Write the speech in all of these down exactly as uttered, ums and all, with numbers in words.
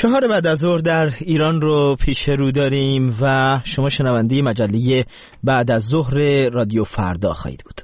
چهار بعد از ظهر در ایران رو پیش رو داریم و شما شنونده مجله بعد از ظهر رادیو فردا خواهید بود.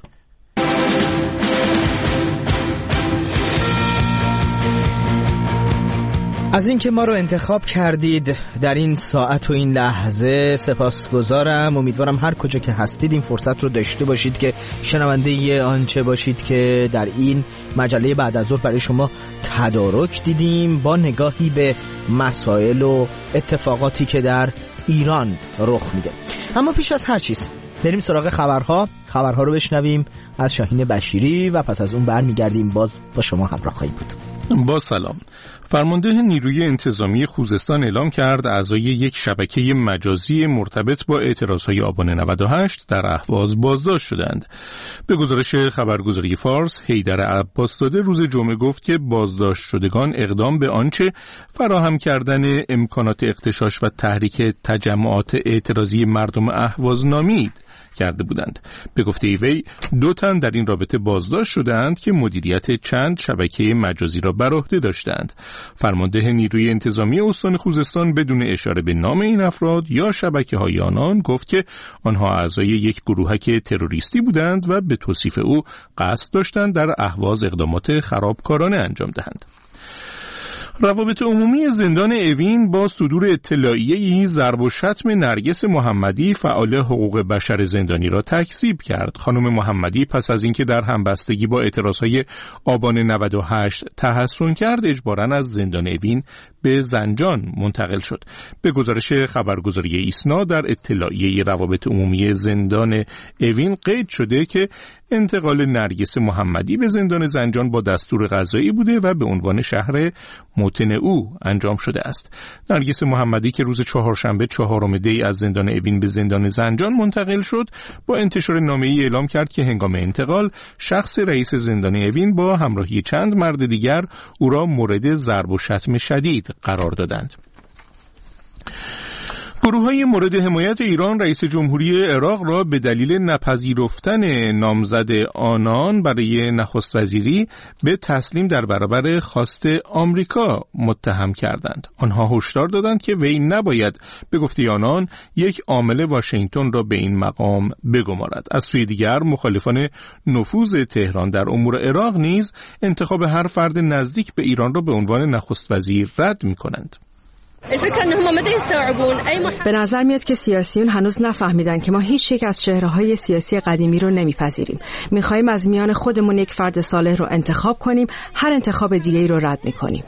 از اینکه ما رو انتخاب کردید در این ساعت و این لحظه سپاسگزارم. امیدوارم هر کجا که هستید این فرصت رو داشته باشید که شنونده آنچه باشید که در این مجله بعد از ظهر برای شما تدارک دیدیم، با نگاهی به مسائل و اتفاقاتی که در ایران رخ میده. اما پیش از هر چیز بریم سراغ خبرها خبرها رو بشنویم از شاهین بشیری و پس از اون برمیگردیم باز با شما همراه خواهیم بود. با سلام. فرمانده نیروی انتظامی خوزستان اعلام کرد اعضای یک شبکه مجازی مرتبط با اعتراضهای آبان نود و هشت در اهواز بازداشت شدند. به گزارش خبرگزاری فارس، حیدر عباسزاده روز جمعه گفت که بازداشت شدگان اقدام به آنچه فراهم کردن امکانات اغتشاش و تحریک تجمعات اعتراضی مردم اهواز نامید کرده بودند. به گفته وی دو تن در این رابطه بازداشت شدند که مدیریت چند شبکه مجازی را بر عهده داشتند. فرمانده نیروی انتظامی استان خوزستان بدون اشاره به نام این افراد یا شبکه‌های آنان گفت که آنها اعضای یک گروهک تروریستی بودند و به توصیف او قصد داشتند در اهواز اقدامات خرابکارانه انجام دهند. روابط عمومی زندان اوین با صدور اطلاعیه‌ای ضرب و شتم نرگس محمدی فعال حقوق بشر زندانی را تکذیب کرد. خانم محمدی پس از اینکه در همبستگی با اعتراضهای آبان نود و هشت تحصن کرد، اجباراً از زندان اوین به زنجان منتقل شد. به گزارش خبرگزاری ایسنا در اطلاعیه روابط عمومی زندان اوین قید شده که انتقال نرگس محمدی به زندان زنجان با دستور قضایی بوده و به عنوان شهر موطن او انجام شده است. نرگس محمدی که روز چهارشنبه چهارم دی از زندان اوین به زندان زنجان منتقل شد، با انتشار نامه‌ای اعلام کرد که هنگام انتقال شخص رئیس زندان اوین با همراهی چند مرد دیگر او را مورد ضرب و شتم شدید قرار دادند. گروه‌های مورد حمایت ایران رئیس جمهوری عراق را به دلیل نپذیرفتن نامزد آنان برای نخست وزیری به تسلیم در برابر خواست آمریکا متهم کردند. آنها هشدار دادند که وی نباید به گفته آنان یک عامل واشنگتن را به این مقام بگمارد. از سوی دیگر مخالفان نفوذ تهران در امور عراق نیز انتخاب هر فرد نزدیک به ایران را به عنوان نخست وزیر رد می‌کنند. به نظر میاد که سیاسیون هنوز نفهمیدن که ما هیچ یک از چهره‌های سیاسی قدیمی رو نمیپذیریم. می‌خوایم از میان خودمون یک فرد صالح رو انتخاب کنیم، هر انتخاب دیگه‌ای رو رد می‌کنیم.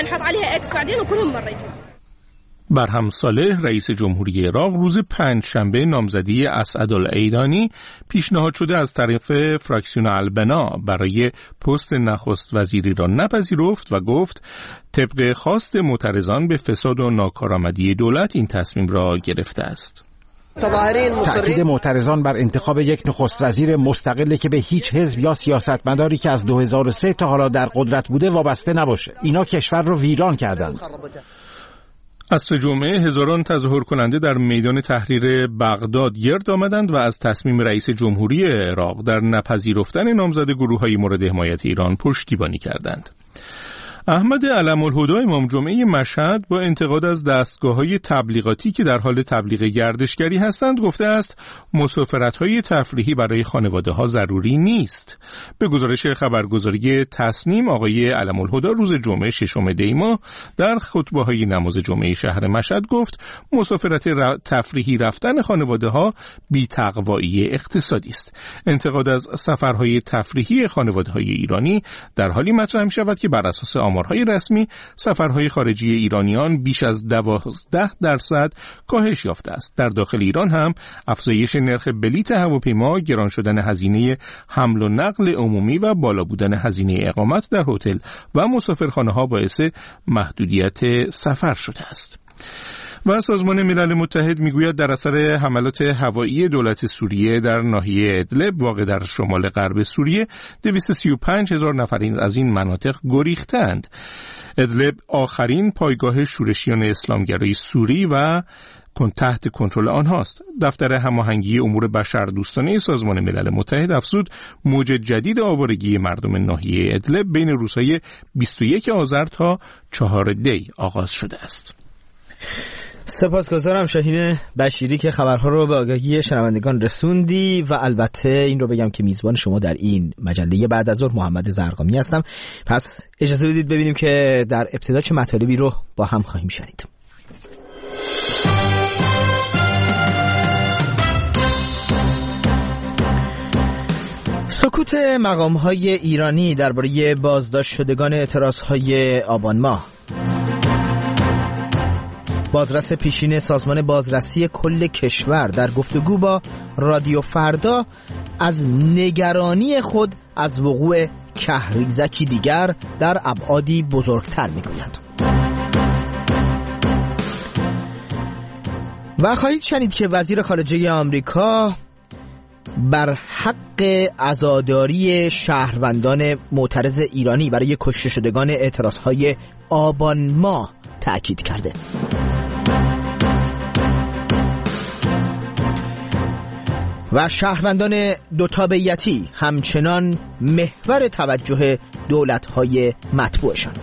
برهم صالح رئیس جمهوری عراق روز پنجشنبه نامزدی اسعدالعیدانی پیشنهاد شده از طرف فراکسیون البنا برای پست نخست وزیری را نپذیرفت و گفت طبق خواست معترضان به فساد و ناکارآمدی دولت این تصمیم را گرفته است. تأکید معترضان بر انتخاب یک نخست وزیر مستقلی که به هیچ حزب یا سیاستمداری که از دو هزار و سه تا حالا در قدرت بوده وابسته نباشه. اینا کشور رو ویران کردند. عصر جمعه هزاران تظاهر کننده در میدان تحریر بغداد گرد آمدند و از تصمیم رئیس جمهوری عراق در نپذیرفتن نامزد گروه‌های مورد حمایت ایران پشتیبانی کردند. احمد علم‌الهدی امام جمعه مشهد با انتقاد از دستگاه‌های تبلیغاتی که در حال تبلیغ گردشگری هستند گفته است مسافرت‌های تفریحی برای خانواده‌ها ضروری نیست. به گزارش خبرگزاری تسنیم، آقای علم‌الهدی روز جمعه ششم دی ماه در خطبه‌های نماز جمعه شهر مشهد گفت مسافرت ر... تفریحی رفتن خانواده‌ها بی‌تقوایی اقتصادی است. انتقاد از سفرهای تفریحی خانواده‌های ایرانی در حالی مطرح می‌شود که بر اساس آمارهای رسمی سفرهای خارجی ایرانیان بیش از دوازده درصد کاهش یافته است. در داخل ایران هم افزایش نرخ بلیط هواپیما، گران شدن هزینه حمل و نقل عمومی و بالا بودن هزینه اقامت در هتل و مسافرخانه‌ها باعث محدودیت سفر شده است. و سازمان ملل متحد میگوید در اثر حملات هوایی دولت سوریه در ناحیه ادلب واقع در شمال غرب سوریه دویست و سی و پنج هزار نفر از این مناطق گریختند. ادلب آخرین پایگاه شورشیان اسلامگرای سوری و تحت کنترل آنهاست. دفتر هماهنگی امور بشردوستانه سازمان ملل متحد افزود موج جدید آوارگی مردم ناحیه ادلب بین روزهای بیست و یکم آذر تا چهارم دی آغاز شده است. سپاسگزارم شاهین بشیری که خبرها رو به آگاهی شنوندگان رسوندی و البته این رو بگم که میزبان شما در این مجله بعد از ظهر محمد زرقامی هستم. پس اجازه بدید ببینیم که در ابتدا چه مطالبی رو با هم خواهیم شنید. سکوت مقام‌های ایرانی درباره بازداشت شدگان اعتراض‌های آبان ماه. بازرس پیشین سازمان بازرسی کل کشور در گفتگو با رادیو فردا از نگرانی خود از وقوع کهریزکی دیگر در ابعادی بزرگتر میگویند. و خواهید شنید که وزیر خارجه آمریکا بر حق عزاداری شهروندان معترض ایرانی برای کشته شدگان اعتراضهای آبان ماه تأکید کرده. و شهروندان دو تابعیتی همچنان محور توجه دولت‌های مطبوعشان.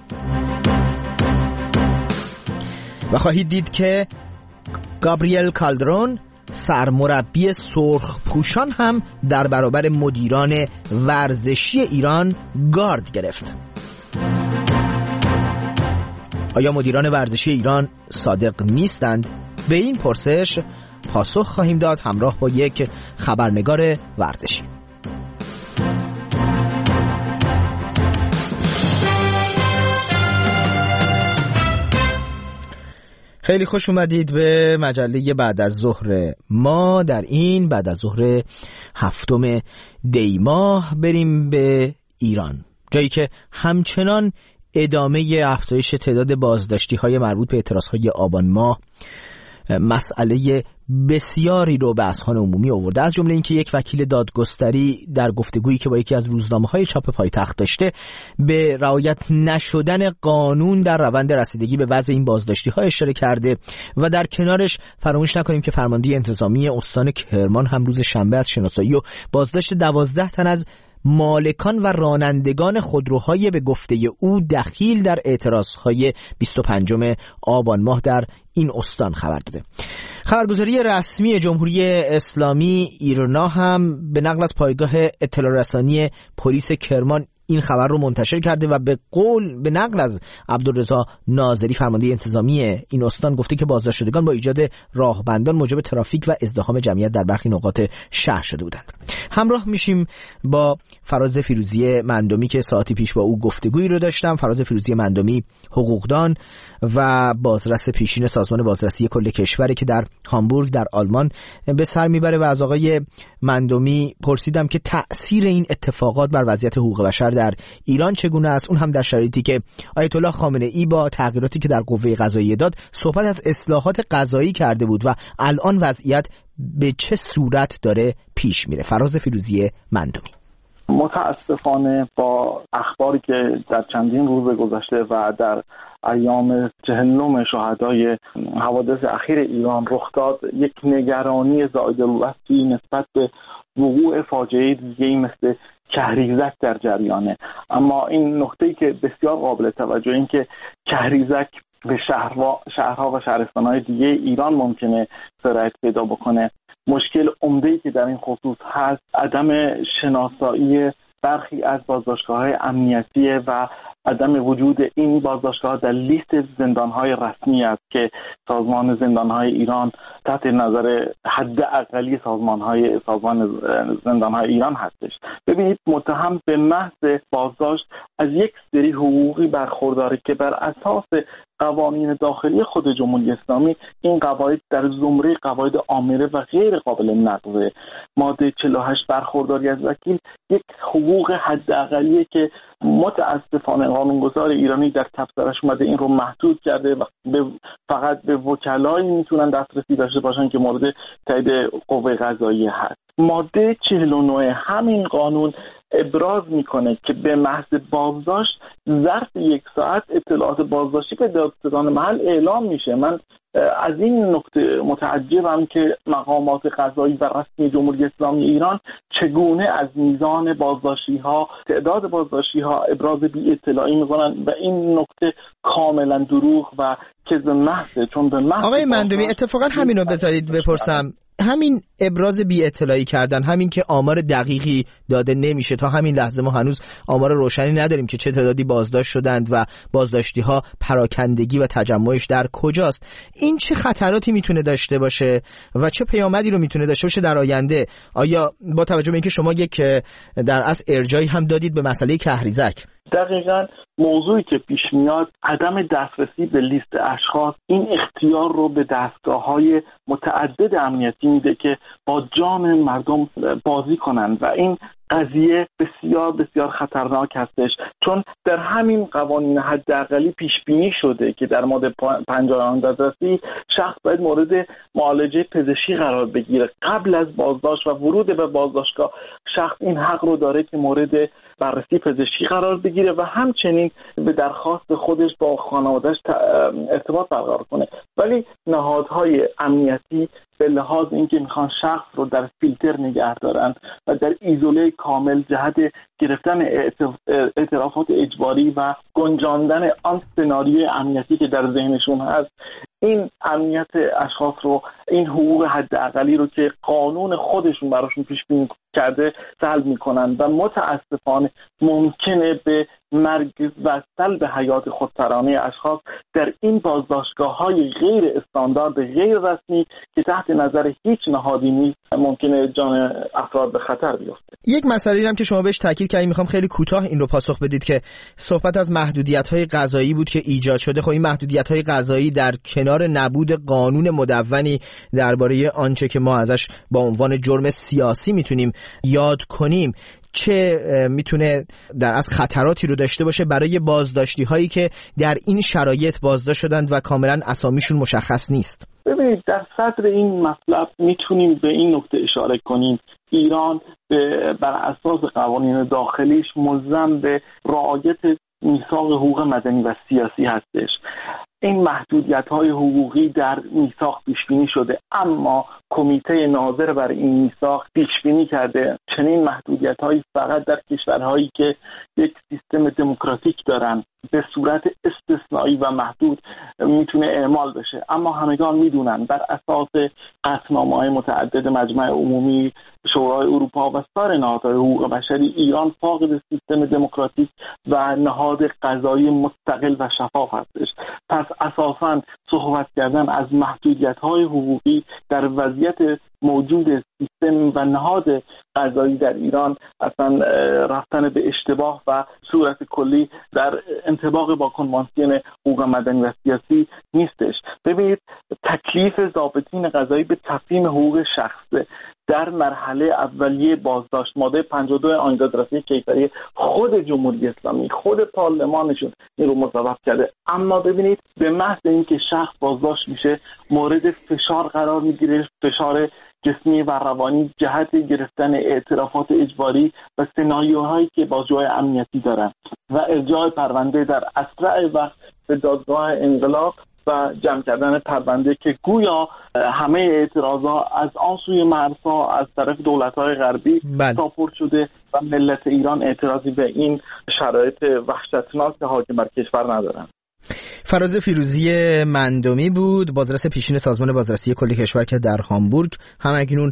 و خواهید دید که گابریل کالدرون سرمربی سرخپوشان هم در برابر مدیران ورزشی ایران گارد گرفت. آیا مدیران ورزشی ایران صادق نیستند؟ به این پرسش پاسخ خواهیم داد همراه با یک خبرنگار ورزشی. خیلی خوش اومدید به مجله بعد از ظهر ما. در این بعد از ظهر هفتم دی ماه بریم به ایران، جایی که همچنان ادامه افزایش تعداد بازداشتی های مربوط به اعتراض های آبان ماه مسئله بسیاری رو به اذهان عمومی آورده. از جمله اینکه یک وکیل دادگستری در گفتگویی که با یکی از روزنامه‌های چاپ پایتخت داشته به رعایت نشدن قانون در روند رسیدگی به وضع این بازداشتی‌ها اشاره کرده و در کنارش فراموش نکنیم که فرمانده انتظامی استان کرمان هم روز شنبه از شناسایی و بازداشت دوازده تن از مالکان و رانندگان خودروهای به گفته او دخیل در اعتراضهای بیست و پنجم آبان ماه در این استان خبر داده. خبرگزاری رسمی جمهوری اسلامی ایرنا هم به نقل از پایگاه اطلاع رسانی پلیس کرمان این خبر رو منتشر کرده و به قول به نقل از عبدالرضا ناظری فرمانده انتظامی این استان گفته که بازداشت شدگان با ایجاد راهبندان موجب ترافیک و ازدحام جمعیت در برخی نقاط شهر شده بودند. همراه میشیم با فراز فیروزی مندمی که ساعتی پیش با او گفتگویی رو داشتم. فراز فیروزی مندمی حقوقدان و بازرس پیشین سازمان بازرسی کل کشوری که در هامبورگ در آلمان به سر میبره و از آقای مندمی پرسیدم که تأثیر این اتفاقات بر وضعیت حقوق بشر در ایران چگونه است، اون هم در شرایطی که آیت الله خامنه ای با تغییراتی که در قوه قضاییه داد صحبت از اصلاحات قضایی کرده بود و الان وضعیت به چه صورت داره پیش میره. فراز فیروزی مندمی: متاسفانه با اخباری که در چندین روز گذشته و در ایام چهلم شهدای حوادث اخیر ایران رخ داد، یک نگرانی زائدالوصفی نسبت به وقوع فاجعه دیگه‌ای مثل کهریزک در جریانه. اما این نکته‌ای که بسیار قابل توجه این که کهریزک به شهرها شهرها و شهرستان‌های دیگه ایران ممکنه سرایت پیدا بکنه. مشکل عمده‌ای که در این خصوص هست عدم شناسایی برخی از بازداشتگاه‌های امنیتی و عدم وجود این بازداشتگاه در لیست زندان‌های رسمی است که سازمان زندان‌های ایران تحت نظر حد اقلی سازمان‌های سازمان زندان‌های ایران هستش. ببینید، متهم به محض بازداشت از یک سری حقوقی برخورداره که بر اساس قوانین داخلی خود جمهوری اسلامی این قواعد در زمره قواعد آمره و غیر قابل نقضه. ماده چهل و هشت برخورداری از وکیل یک حقوق حداقلیه که متاسفانه قانونگذار ایرانی در تفسیرش اومده این رو محدود کرده و فقط به وکلایی میتونن دسترسی داشته باشن که مورد تایید قوه قضاییه هست. ماده چهل و نه همین قانون ابراز میکنه که به محض بازداشت ظرف یک ساعت اطلاعات بازداشتی به دادستان محل اعلام میشه. من از این نکته متعجبم که مقامات قضایی و رسمی جمهوری اسلامی ایران چگونه از میزان بازداشتی ها، تعداد بازداشتی ها ابراز بی اطلاعی میکنن و این نکته کاملا دروغ و کذب محضه. چون به محض آقای مندومی اتفاقا همینو بذارید بپرسم، همین ابراز بی اطلاعی کردن، همین که آمار دقیقی داده نمیشه، تا همین لحظه ما هنوز آمار روشنی نداریم که چه تعدادی بازداشت شدند و بازداشتی ها پراکندگی و تجمعش در کجاست. این چه خطراتی میتونه داشته باشه و چه پیامدی رو میتونه داشته باشه در آینده؟ آیا با توجه به اینکه شما یک در اصل ارجایی هم دادید به مسئله کهریزک؟ دقیقاً موضوعی که پیش میاد عدم دسترسی به لیست اشخاص این اختیار رو به دستگاه‌های متعدد امنیتی میده که با جان مردم بازی کنند و این قضیه بسیار بسیار خطرناک هستش، چون در همین قوانین حداقلی پیش بینی شده که در ماده پنجاه آن دادرسی شخص باید مورد معالجه پزشکی قرار بگیره. قبل از بازداشت و ورود به بازداشتگاه شخص این حق رو داره که مورد بررسی پزشکی قرار بگیره و همچنین به درخواست خودش با خانواده‌اش ارتباط برقرار کنه. ولی نهادهای امنیتی به لحاظ اینکه میخوان شخص رو در فیلتر نگه دارن و در ایزوله کامل جهت گرفتن اعترافات اجباری و گنجاندن آن سناریوی امنیتی که در ذهنشون هست، این امنیت اشخاص رو، این حقوق حداقلی رو که قانون خودشون براشون پیش بینی کرده سلب میکنن و متاسفانه ممکنه به مرگ و سلب حیات خودسرانه اشخاص در این بازداشتگاه‌های غیر استاندارد، غیر رسمی که تحت نظر هیچ نهادی نیست، ممکنه جان افراد به خطر بیفته. یک مسئله هم که شما بهش تاکید کردید، میخوام خیلی کوتاه این رو پاسخ بدید که صحبت از محدودیت‌های قضایی بود که ایجاد شده. خب این محدودیت‌های قضایی در کنار نبود قانون مدونی درباره آنچه که ما ازش با عنوان جرم سیاسی میتونیم یاد کنیم، چه میتونه در از خطراتی رو داشته باشه برای بازداشتی هایی که در این شرایط بازداشت شدند و کاملا اسامیشون مشخص نیست؟ ببینید، در صدر این مطلب میتونیم به این نکته اشاره کنیم: ایران بر اساس قوانین داخلیش ملزم به رعایت میثاق حقوق مدنی و سیاسی هستش. این محدودیت‌های حقوقی در میثاق پیش بینی شده، اما کمیته ناظر بر این میثاق پیش بینی کرده چنین محدودیت‌هایی فقط در کشورهایی که یک سیستم دموکراتیک دارن به صورت استثنایی و محدود میتونه اعمال بشه. اما همگان میدونن بر اساس قطعنامه‌های متعدد مجمع عمومی، شورای اروپا و سایر نهادهای حقوق بشری، ایران فاقد سیستم دموکراتیک و نهاد قضایی مستقل و شفاف هستش. پس اساساً صحبت کردن از محدودیت‌های حقوقی در وضعیت موجود سیستم و نهاد قضایی در ایران اصلا رفتن به اشتباه و صورت کلی در انطباق با کنوانسیون حقوق مدنی و سیاسی نیستش. ببینید، تکلیف ضابطین قضایی به تفهیم حقوق شخصه در مرحله اولیه بازداشت، ماده پنجاه و دو آیین دادرسی کیفری خود جمهوری اسلامی، خود پارلمانشون این رو مصوب کرده. اما ببینید، به محض اینکه شخص بازداشت میشه مورد فشار قرار میگیره، فشار جسمی و روانی جهت گرفتن اعترافات اجباری و سناریوهایی که بازجوهای امنیتی دارن و ارجاع پرونده در اسرع وقت به دادگاه انقلاب و جمع کردن پرونده که گویا همه اعتراضات از آن سوی مرزها از طرف دولت‌های غربی ساپورت شده و ملت ایران اعتراضی به این شرایط وحشتناک حاکم بر کشور ندارن. فراز فیروزی مندومی بود، بازرس پیشین سازمان بازرسی کل کشور که در هامبورگ همکنون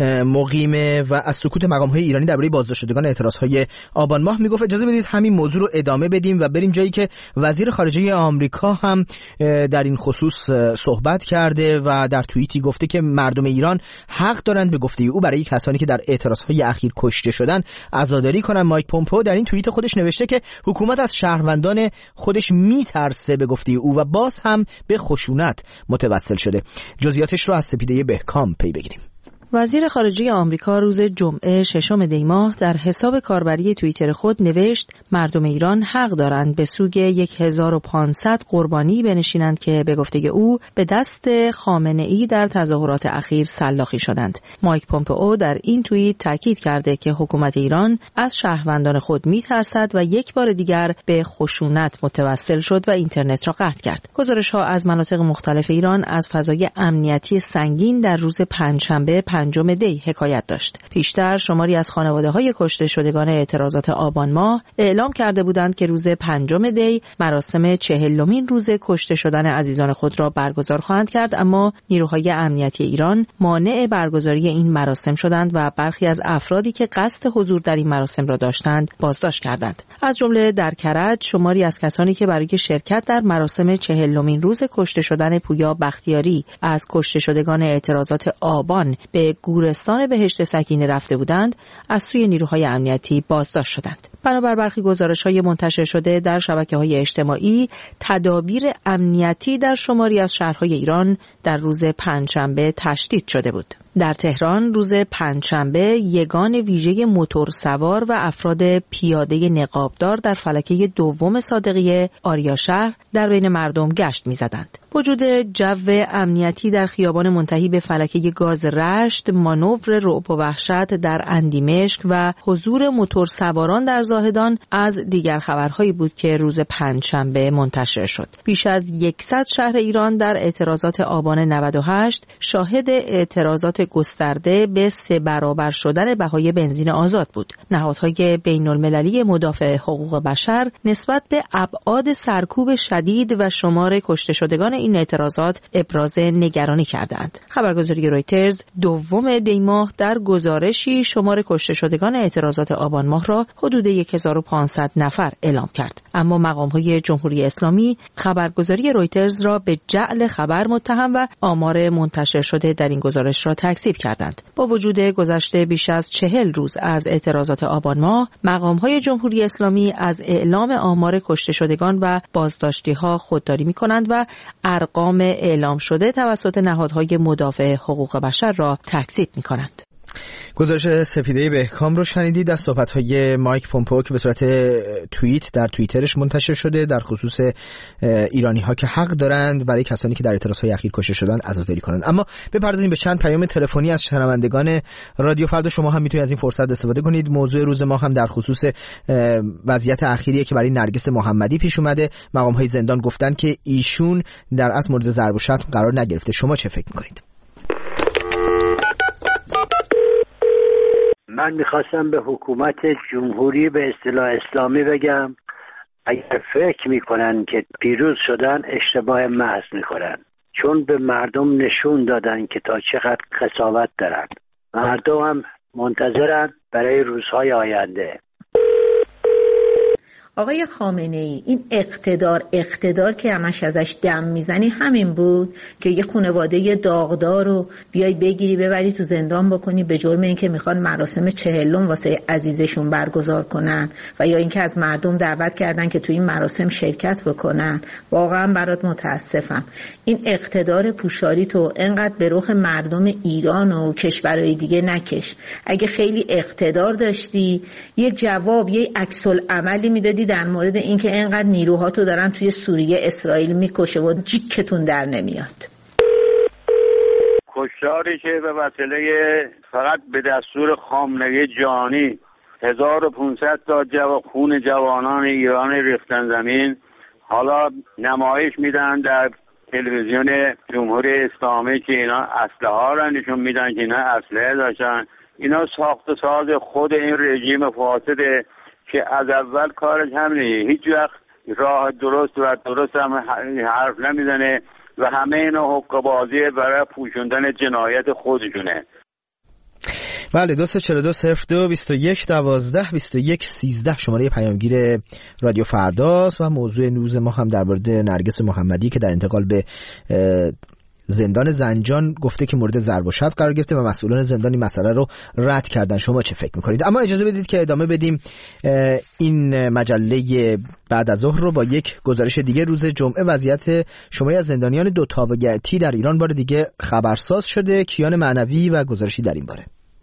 مقیمه و از سکوت مقام‌های ایرانی درباره بازداشت شدگان اعتراض‌های آبان ماه میگفت. اجازه بدید همین موضوع رو ادامه بدیم و بریم جایی که وزیر خارجه آمریکا هم در این خصوص صحبت کرده و در توییتی گفته که مردم ایران حق دارند به گفته او برای کسانی که در اعتراض‌های اخیر کشته شدن عزاداری کنند. مایک پومپئو در این توییت خودش نوشته که حکومت از شهروندان خودش میترسه به گفته او و باز هم به خشونت متوسل شده. جزئیاتش رو از سپیده بهکام پی بگیریم. وزیر خارجه آمریکا روز جمعه ششم دی ماه در حساب کاربری توییتر خود نوشت مردم ایران حق دارند به سوگ هزار و پانصد قربانی بنشینند که به گفته او به دست خامنه‌ای در تظاهرات اخیر سلاخی شدند. مایک پومپئو در این توییت تاکید کرده که حکومت ایران از شهروندان خود می‌ترسد و یک بار دیگر به خشونت متوسل شد و اینترنت را قطع کرد. گزارش‌ها از مناطق مختلف ایران از فضای امنیتی سنگین در روز پنجشنبه پنجم دی حکایت داشت. پیشتر شماری از خانواده‌های کشته شدگان اعتراضات آبان ماه اعلام کرده بودند که روز پنجم دی مراسم چهلمین روز کشته شدن عزیزان خود را برگزار خواهند کرد، اما نیروهای امنیتی ایران مانع برگزاری این مراسم شدند و برخی از افرادی که قصد حضور در این مراسم را داشتند بازداشت کردند. از جمله در کرج شماری از کسانی که برای شرکت در مراسم چهلمین روز کشته شدن پویا بختیاری از کشته شدگان اعتراضات آبان به گورستان بهشت سکینه رفته بودند از سوی نیروهای امنیتی بازداشت شدند. بنابر برخی گزارش‌های منتشر شده در شبکه‌های اجتماعی، تدابیر امنیتی در شماری از شهرهای ایران در روز پنجشنبه تشدید شده بود. در تهران روز پنجشنبه یگان ویژه موتورسوار و افراد پیاده نقابدار در فلکه دوم صادقیه آریا شهر در بین مردم گشت می‌زدند. وجود جو امنیتی در خیابان منتهی به فلکه گاز رشت، مانور رعب و وحشت در اندیمشک و حضور موتورسواران در زاهدان از دیگر خبرهایی بود که روز پنجشنبه منتشر شد. بیش از صد شهر ایران در اعتراضات آبان نود و هشت شاهد اعتراضات گسترده به سه برابر شدن بهای بنزین آزاد بود. نهادهای بین‌المللی مدافع حقوق بشر نسبت به ابعاد سرکوب شدید و شمار کشته شدگان این اعتراضات ابراز نگرانی کردند. خبرگزاری رویترز دوم دی ماه در گزارشی شمار کشته شدگان اعتراضات آبان ماه را حدود هزار و پانصد نفر اعلام کرد. اما مقام‌های جمهوری اسلامی خبرگزاری رویترز را به جعل خبر متهم و آمار منتشر شده در این گزارش را تکذیب کردند. با وجود گذشته بیش از چهل روز از اعتراضات آبان ماه، مقام‌های جمهوری اسلامی از اعلام آمار کشته شدگان و بازداشتی‌ها خودداری می‌کنند و ارقام اعلام شده توسط نهادهای مدافع حقوق بشر را تکذیب می‌کنند. گزارش سپیده بهکام رو شنیدید از صحبت‌های مایک پومپئو که به صورت توییت در توییترش منتشر شده در خصوص ایرانی‌ها که حق دارند برای کسانی که در اعتراضهای اخیر کشته شدند عزاداری کنند. اما بپردازیم به چند پیام تلفنی از شنوندگان رادیو فردا. شما هم میتونید از این فرصت استفاده کنید. موضوع روز ما هم در خصوص وضعیت اخیریه که برای نرگس محمدی پیش اومده. مقام‌های زندان گفتن که ایشون در اصل مورد ضرب و شتم قرار نگرفته. شما چه فکر می‌کنید؟ من میخواستم به حکومت جمهوری به اصطلاح اسلامی بگم اگر فکر میکنن که پیروز شدن اشتباه محض میکنن، چون به مردم نشون دادن که تا چقدر قساوت دارن. مردم هم منتظرن برای روزهای آینده. آقای خامنه‌ای، این اقتدار اقتدار که همش ازش دم میزنی همین بود که یه خانواده داغدار رو بیای بگیری ببری تو زندان بکنی به جرم اینکه میخوان مراسم چهلم واسه عزیزشون برگزار کنن و یا اینکه از مردم دعوت کردن که تو این مراسم شرکت بکنن. واقعا برات متاسفم. این اقتدار پوشاری تو انقدر به رخ مردم ایران و کشورهای دیگه نکش. اگه خیلی اقتدار داشتی یه جواب، یه عکس العملی میدادی در مورد اینکه اینقدر نیروهاتو دارن توی سوریه اسرائیل میکشه و جیکتون در نمیاد. کشتاری که به وسیله فقط به دستور خامنه‌ای جانی هزار و پانصد تا جو خون جوانان ایران ریختن زمین، حالا نمایش میدن در تلویزیون جمهوری اسلامی که اینا اسلحه ها را نشون میدن که اینا اسلحه داشتن. اینا ساخت و ساز خود این رژیم فاسده که از اول کارش همینه، هیچ وقت راه درست و درست هم حرف نمیزنه و همه اینا حقه بازی برای پوشوندن جنایت خودشونه. بله، دو سه چهل و دو صفر دو بیست و یک دوازده بیست و یک سیزده شماره پیامگیر رادیو فرداست و موضوع روز ما هم در مورد نرگس محمدی که در انتقال به زندان زنجان گفته که مورد ضرب و شتم قرار گرفته و مسئولان زندان این مسئله رو رد کردن. شما چه فکر میکنید؟ اما اجازه بدید که ادامه بدیم این مجله بعد از ظهر رو با یک گزارش دیگه. روز جمعه وضعیت شماری از زندانیان دو تابعیتی در ایران بار دیگه خبرساز شده. کیان معنوی و گزارشی در این باره.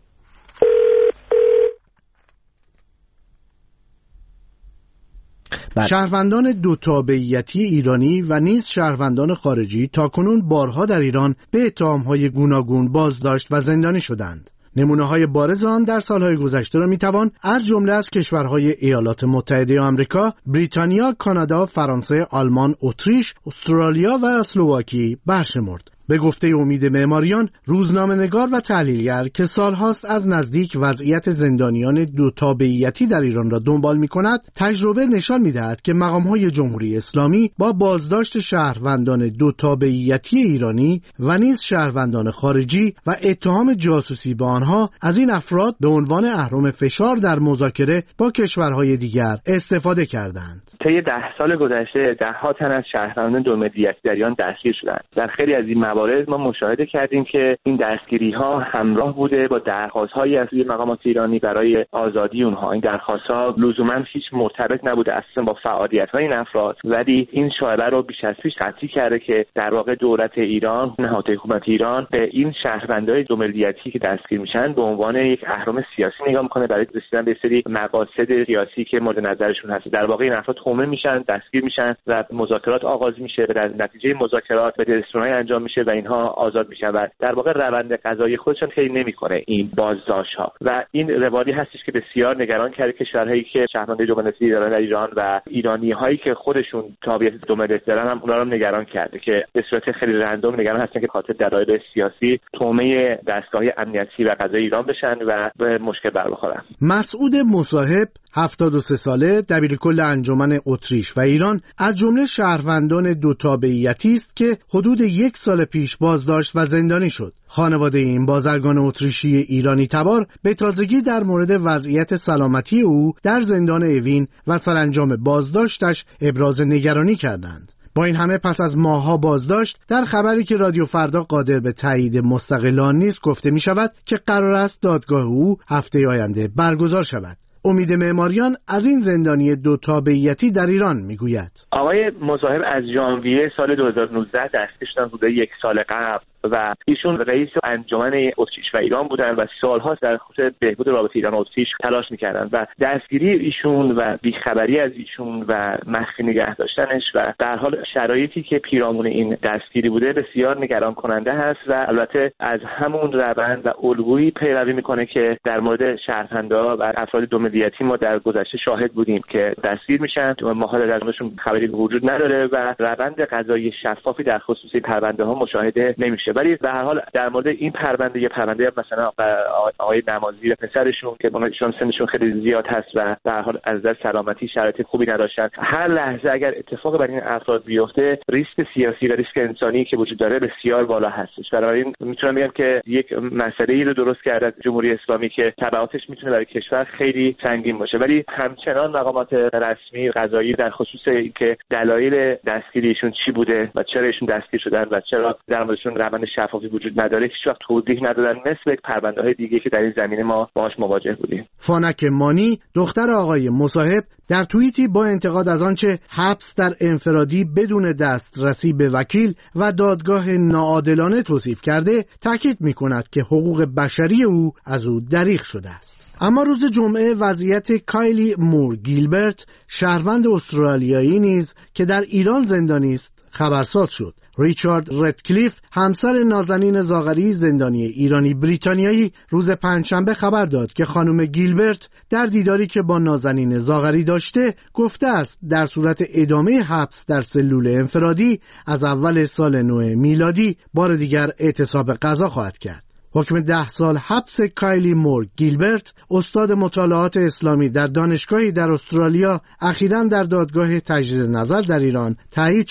بله. شهروندان دو تابعیتی ایرانی و نیز شهروندان خارجی تاکنون بارها در ایران به اتهام‌های گوناگون بازداشت و زندانی شدند. نمونه‌های بارز آن در سالهای گذشته را می‌توان از جمله از کشورهای ایالات متحده آمریکا، بریتانیا، کانادا، فرانسه، آلمان، اتریش، استرالیا و اسلواکی برشمرد. به گفته امید معماریان، روزنامه‌نگار و تحلیلگر که سالهاست از نزدیک وضعیت زندانیان دو تابعیتی در ایران را دنبال می‌کند، تجربه نشان می‌دهد که مقام‌های جمهوری اسلامی با بازداشت شهروندان دو تابعیتی ایرانی و نیز شهروندان خارجی و اتهام جاسوسی به آنها از این افراد به عنوان اهرم فشار در مذاکره با کشورهای دیگر استفاده کردند. طی ده سال گذشته ده‌ها تن از شهروندان دو ملیتی در ایران دستگیر شدند. در خیلی از این موارد ما مشاهده کردیم که این دستگیری‌ها همراه بوده با درخواست‌هایی از مقامات ایرانی برای آزادی اونها. این درخواست‌ها لزوماً هیچ مرتبط نبوده اصلا با فعالیت‌های این افراد، ولی این شایعه رو بیش از پیش قطعی کرده که در واقع دولت ایران، نهادهای حکومت ایران به این شهروندان دو ملیتی که دستگیر میشن به عنوان یک اهرم سیاسی نگاه می‌کنه برای رسیدن به سری مقاصد سیاسی که مورد نظرشون هست. در واقع این افراد تومه میشن، دستگیر میشن و مذاکرات آغاز میشه و در نتیجه مذاکرات به دستورهای انجام میشه و اینها آزاد میشن و در واقع روند قضایی خودشون خیلی نمیکنه این بازداشت‌ها. و این روالی هستش که بسیار نگران کرده کشورهایی که شهروندان دو ملیتی دارن در ایران و ایرانی‌هایی که خودشون تابعیت دو ملیتی دارن هم اونا رو نگران کرده که به صورت خیلی رندوم نگران هستن که خاطر دلایل سیاسی تومه دستگاه‌های امنیتی و قضایی ایران بشن و به مشکل برخورن. مسعود مصاحب هفتاد و سه ساله دبیرکل انجمن اتریش و ایران از جمله شهروندان دو تابعیتی است که حدود یک سال پیش بازداشت و زندانی شد. خانواده این بازرگان اتریشی ایرانی تبار به تازگی در مورد وضعیت سلامتی او در زندان اوین و سرانجام بازداشتش ابراز نگرانی کردند. با این همه پس از ماه‌ها بازداشت، در خبری که رادیو فردا قادر به تایید مستقلان نیست گفته می شود که قرار است دادگاه او هفته آینده برگزار شود. امید معماریان از این زندانی دو تابعیتی در ایران میگوید. آقای مصاحب از ژانویه سال دو هزار و نوزده دستگیر شدن حدود یک سال قبل و ایشون رئیس انجمن اتریش و ایران بودن و سال‌ها در خصوص بهبود رابطه ایران و اتریش تلاش می‌کردند و دستگیری ایشون و بیخبری از ایشون و مخفی نگه داشتنش و در حال شرایطی که پیرامون این دستگیری بوده بسیار نگران کننده هست و البته از همون روند و الگویی پیروی می‌کنه که در مورد شهروندان و افراد دو ملیتی ما در گذشته شاهد بودیم که دستگیر میشن و ما حالا درمونشون خبری وجود نداره و روند قضایی شفافی در خصوص این پرونده‌ها مشاهده نمیشه. ولی به هر حال در مورد این پرونده یه پرونده مثلا آقای نمازی و پسرشون که ایشون سنشون خیلی زیاد هست و به هر حال از نظر سلامتی شرایط خوبی نداشتن، هر لحظه اگر اتفاق بر این افراد بیفته ریسک سیاسی و ریسک انسانی که وجود داره بسیار بالا هستش. بنابراین میتونم بگم که یک مسئله‌ای رو درست کرده جمهوری اسلامی که تبعاتش میتونه برای کشور خیلی سنگین باشه، ولی همچنان مقامات رسمی قضایی در خصوص اینکه دلایل دستگیریشون چی بوده و چرا ایشون دستگیر شدن و چرا در موردشون روند شفافی وجود نداره هیچ وقت توضیح ندادن، مثل پرونده‌های دیگه که در این زمینه ما باهاش مواجه بودیم. فانک مانی دختر آقای مصاحب در توییتی با انتقاد از آنچه حبس در انفرادی بدون دسترسی به وکیل و دادگاه ناعادلانه توصیف کرده تاکید می‌کند که حقوق بشری او از او دریغ شده است. اما روز جمعه وضعیت کایلی مور گیلبرت شهروند استرالیایی نیز که در ایران زندانی است خبرساز شد. ریچارد ردکلیف همسر نازنین زاغری زندانی ایرانی بریتانیایی روز پنجشنبه خبر داد که خانم گیلبرت در دیداری که با نازنین زاغری داشته گفته است در صورت ادامه حبس در سلول انفرادی از اول سال نو میلادی بار دیگر اعتصاب غذا خواهد کرد. حکم ده سال حبس کایلی مور گیلبرت استاد مطالعات اسلامی در دانشگاهی در استرالیا اخیراً در دادگاه تجدید نظر در ایران تایید شد.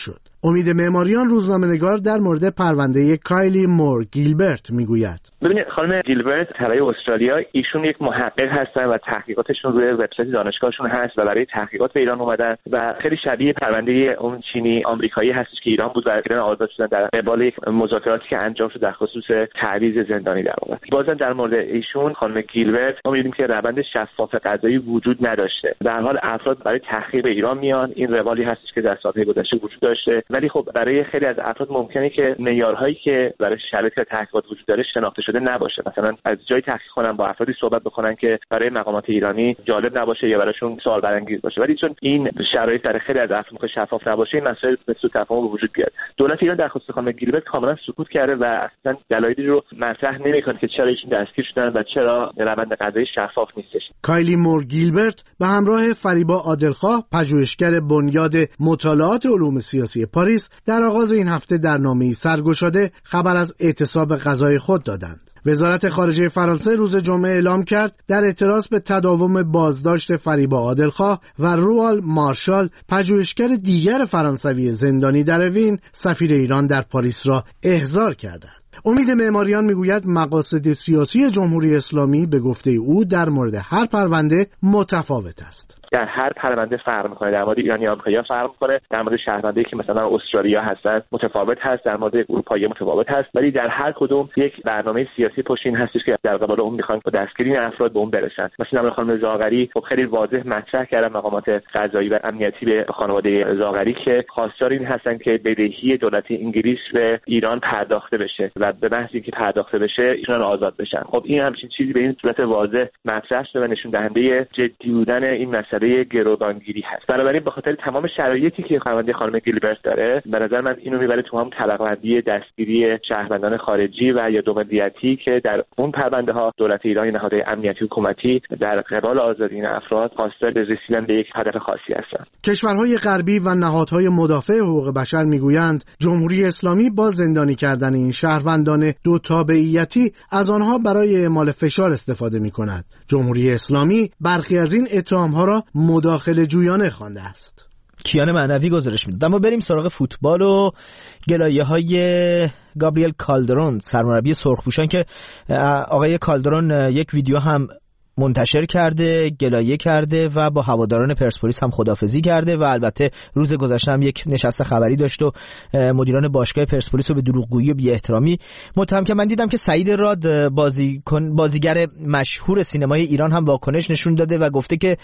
امید معماریان روزنامه‌نگار در مورد پرونده کایلی مور گیلبرت میگوید. ببینید خانم گیلبرت طلای استرالیا، ایشون یک محقق هستن و تحقیقاتشون روی وبسایت دانشگاهشون هست و برای تحقیقات به ایران اومدن و خیلی شبیه پرونده اون چینی آمریکایی هستش که ایران بود و ایران آزاد شدن در قبال یک مذاکراتی که انجام شد در خصوص تعویض زندانی در واقع. بازم در مورد ایشون خانم گیلبرت ما می‌بینیم که روند شفاف قضایی وجود نداشته. در حال افراد برای تحقیق به ایران میان، این روالی هستش که در سال‌های گذشته وجود داشته، ولی خب برای خیلی از افراد ممکنه که معیارهایی که برای شرایط تحقیقات وجود داره شناخته شده نباشه. مثلا از جای تحقیق کنن با افرادی صحبت بکنن که برای مقامات ایرانی جالب نباشه یا براشون سوال برانگیز باشه، ولی چون این شرایط در خیلی از افراد شفاف نباشه، این مسائل به سوء تفاهم وجود بیاد. دولت ایران در خصوص خانم گیلبرت کاملا سکوت کرده و اصلا دلایلی رو مطرح نمی‌کنه که چرا ایشون دستگیر شدن و چرا روند قضایی شفاف نیستش. کایلی مور گیلبرت به همراه فریبا عادلخواه، پژوهشگر بنیاد مطالعات علوم سیاسی پاریس، در آغاز این هفته در نامه‌ای سرگشاده خبر از اعتصاب غذای خود دادند. وزارت خارجه فرانسه روز جمعه اعلام کرد در اعتراض به تداوم بازداشت فریبا عادلخواه و روال مارشال، پژوهشگر دیگر فرانسوی زندانی در اوین، سفیر ایران در پاریس را احضار کردند. امید معماریان میگوید مقاصد سیاسی جمهوری اسلامی به گفته او در مورد هر پرونده متفاوت است. در هر پرونده فرق میکنه، در مورد ایرانی آمریکایی فرق میکنه، در مورد شهروندایی که مثلا استرالیا هستن متفاوت هست، در مورد اروپایی متفاوت هست، ولی در هر کدوم یک برنامه سیاسی پشت این هستش که در قبال اون میخوان با دستگیری افراد به اون برسن. مثلا خانم زاغری خب خیلی واضح مطرح کردن مقامات قضایی و امنیتی به خانواده زاغری که خواستار این هستن که بدهی دولت انگلیس به ایران پرداخته بشه و به محض اینکه پرداخته بشه ایشون آزاد بشن. خب این همچین چیزی به این صورت واضح مطرح شده و نشون دهنده جدی بودن این مسئله گروگانگیری هست. بنابراین به خاطر تمام شرایطی که خانواده خانم گیلبرت داره، به نظر من اینو میبره تو هم طبقه‌بندی دستگیری شهروندان خارجی و یا دومدیتی که در اون پرونده ها دولت ایران نهادهای امنیتی حکومتی در قبال آزادی این افراد خواستار رسیدن به یک هدف خاصی هستند. کشورهای غربی و نهادهای مدافع حقوق بشر میگویند جمهوری اسلامی با زندانی کردن این شهروندان دو تابعیتی از آنها برای اعمال فشار استفاده میکند. جمهوری اسلامی برخی از این اتهام‌ها را مداخله جویانه خوانده است. کیان معنوی گزارش میداد. اما بریم سراغ فوتبال و گلایه‌های گابریل کالدرون، سرمربی سرخپوشان، که آقای کالدرون یک ویدیو هم منتشر کرده، گلایه کرده و با هواداران پرسپولیس هم خداحافظی کرده و البته روز گذشته هم یک نشست خبری داشت و مدیران باشگاه پرسپولیس رو به دروغگویی و بی‌احترامی متهم کرد. من دیدم که سعید راد بازیکن بازیگر مشهور سینمای ایران هم واکنش نشون داده و گفته که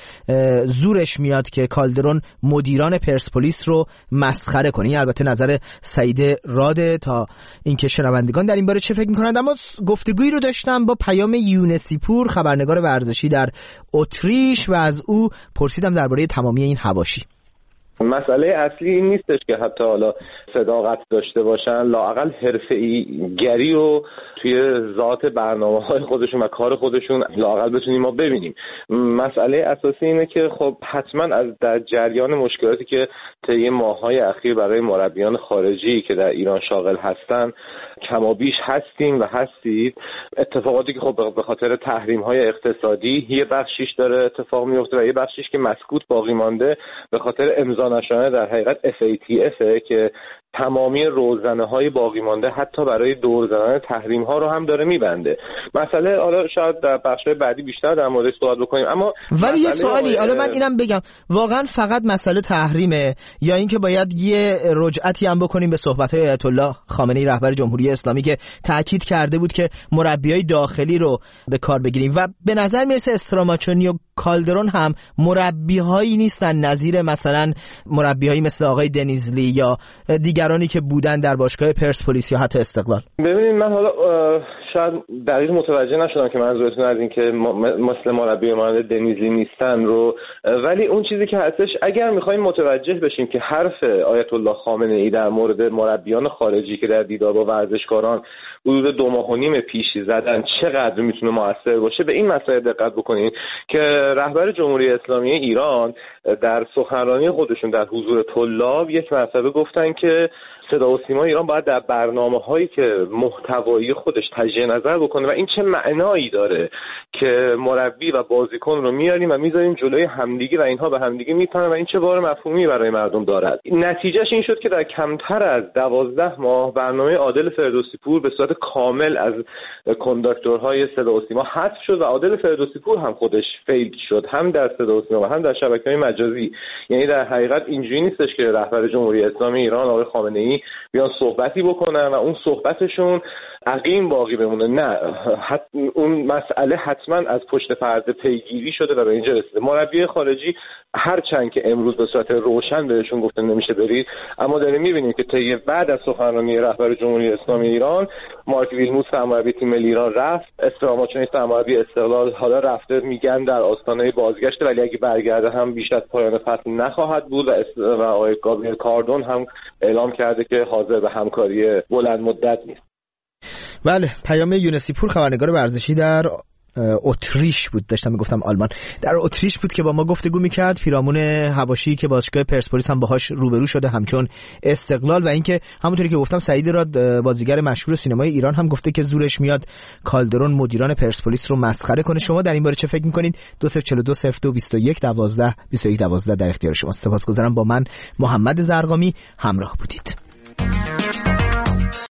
زورش میاد که کالدرون مدیران پرسپولیس رو مسخره کنه. البته نظر سعید راد، تا اینکه شنوندگان در این باره چه فکر می‌کنند. اما گفتگویی رو داشتم با پیام یونسی پور، خبرنگار ورزشی در اتریش، و از او پرسیدم درباره تمامی این حواشی. مسئله اصلی این نیستش که حتی حالا صداقت داشته باشن، لااقل حرفه‌ای گری و توی ذات برنامه‌های خودشون و کار خودشون لااقل بتونیم ما ببینیم. مسئله اساسی اینه که خب حتما از در جریان مشکلاتی که طی ماه‌های اخیر برای مربیان خارجی که در ایران شاغل هستن کمابیش هستیم و هستید. اتفاقاتی که خب به خاطر تحریم‌های اقتصادی یه بخشیش داره اتفاق میفته و یه بخشیش که مسکوت باقی مانده به خاطر امضا نشدن در حقیقت اف ای تی اف که تمامی روزنه‌های باقی مانده حتی برای دور زدن تحریم‌ها رو هم داره میبنده. مسئله حالا شاید در بخش‌های بعدی بیشتر در موردش صحبت بکنیم، اما ولی یه سوالی حالا من اینم بگم، واقعا فقط مسئله تحریمه یا اینکه باید یه رجعتی هم بکنیم به صحبت‌های آیت الله خامنه‌ای رهبر جمهوری اسلامی که تاکید کرده بود که مربیای داخلی رو به کار بگیریم و به نظر میرسه استراماچونی و کالدرون هم مربی‌هایی نیستن نظیر مثلا مربی‌هایی مثل آقای دنیزلی یا دیگرانی که بودن در باشگاه پرسپولیس یا حتی استقلال. ببینید من حالا شاید دقیق متوجه نشدم که منظورتون از این که مثل مربی مانند دنیزلی نیستن رو، ولی اون چیزی که هستش اگر می‌خوایم متوجه بشیم که حرف آیت الله خامنه‌ای در مورد مربیان خارجی که در دیدار با ورزشکاران حدود دو ماه و نیم پیش زدن چقدر میتونه موثر باشه، به این مسائل دقت بکنید که رهبر جمهوری اسلامی ایران در سخنرانی خودشون در حضور طلاب یک مرتبه گفتن که صدا و سیما ایران باید در برنامه‌هایی که محتوایی خودش تجزیه نظر بکنه و این چه معنایی داره که مربی و بازیکن رو میاریم و میذاریم جلوی همدیگه و اینها به همدیگه میپرن و این چه بار مفهومی برای مردم دارد. نتیجهش این شد که در کمتر از دوازده ماه برنامه عادل فردوسی پور به صورت کامل از کانداکتورهای صدا و سیما حذف شد و عادل فردوسی پور هم خودش فیل شد، هم در صدا و سیما و هم در شبکه‌های مجازی. یعنی در حقیقت اینجوری نیستش که رهبر جمهوری اسلامی ایران آقای خامنه‌ای بیان صحبتی بکنن و اون صحبتشون عقیم باقی بمونه. نه، حت اون مسئله حتما از پشت پرده پیگیری شده و به اینجا رسیده. مربی خارجی هرچند که امروز به صورت روشن بهشون گفته نمیشه برید، اما داریم میبینیم که طی بعد از سخنرانی رهبر جمهوری اسلامی ایران مارک ویلموت سرمربی تیم ملی ایران رفت، استراماچونی سرمربی استقلال حالا رفته، میگن در آستانه بازگشت، ولی اگه برگرده هم بیش از پایان فصل نخواهد بود و و آقای گابریل کاردون هم اعلام کرده که حاضر به همکاری بلند مدت نیست. بله، پیام یونسی پور خبرنگار ورزشی در اتریش بود، داشتم میگفتم آلمان، در اتریش بود که با ما گفتگو میکرد. پیرامون حواشی که باشگاه پرسپولیس هم باهاش روبرو شده همچون استقلال، و اینکه همونطوری که گفتم سعید راد بازیگر مشهور سینمای ایران هم گفته که زورش میاد کالدرون مدیران پرسپولیس رو مسخره کنه. شما در این باره چه فکر میکنید؟ دو صفر چهار دو صفر دو بیست و یک دوازده بیست و یک دوازده در اختیار شما. سپاسگزارم با من محمد زرقامی همراه بودید.